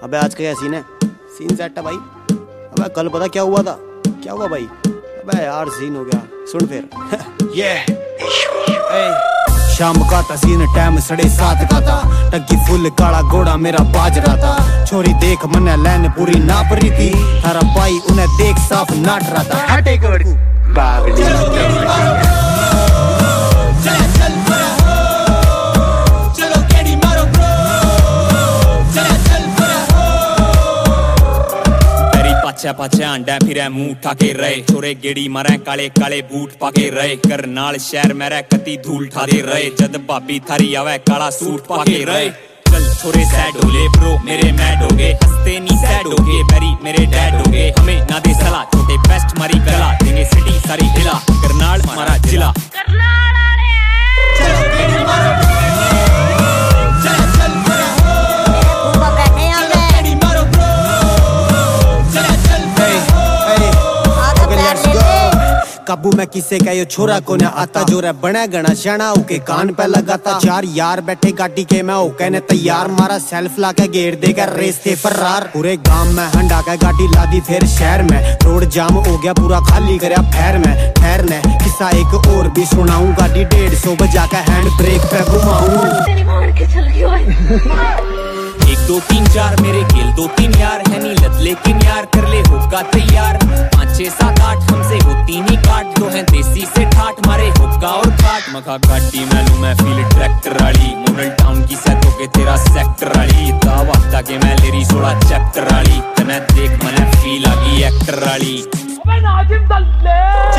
अबे आज का क्या सीन है? सीन सेट है भाई। अबे कल पता क्या हुआ था? क्या हुआ भाई? अबे यार सीन हो गया, सुन फिर। ये शाम का था सीन, टाइम 7:30 का था। टग्गी फुल काला घोड़ा मेरा बाज रहा था। छोरी देख मने लैन पूरी नाप रही थी। थारा पाई उन्हें देख साफ नाट रहा था। हटे गोड़ पाछे आंडा फिर मुंह उठा के रहे। छोरे गेड़ी मारे काले काले बूट पाके रहे। करनाल शहर मेरा कति धूल ठादे रहे। जद भाभी थारी आवे काला सूट पाके रहे। चल छोरे सैड हो ले ब्रो मेरे मैड हो गए। हंसते नी सैड हो गए बैरी मेरे डैड हो गए। हमें ना दे सलाह छोटे बेस्ट मारी गला देंगे सिटी सारी हिला। करनाल हमारा जिला। काबू में किसे का ये छोरा को न आता। जो रे बना गणा शाना के कान पे लगाता। 4 यार बैठे गाड़ी के मैं कहने तैयार। मारा सेल्फ ला के गेर देगा रेस थे फरार। पूरे गांव में हंडा का गाड़ी लादी फिर शहर में। रोड जाम हो गया पूरा खाली करया फैर में। खैर ने किस्सा एक और भी सुनाऊं। गाड़ी 150 बजा के हैंड ब्रेक पे घुमाऊं। 1 2 3 4 मेरे खेल 2 3 यार है नी लत लेकिन यार कर ले होगा तैयार। 5 6 7 8 हमसे होती नहीं काट। दो हैं देसी से ठाट मारे होगा और काट। मखा गाड़ी मैनू मैं फील ट्रैक्टर वाली। मॉडल टाउन की सेटो के तेरा सेक्टर वाली। दावा के मैं लेरी 16 चैप्टर वाली। तने देख मने फील आ गई एक्टर वाली।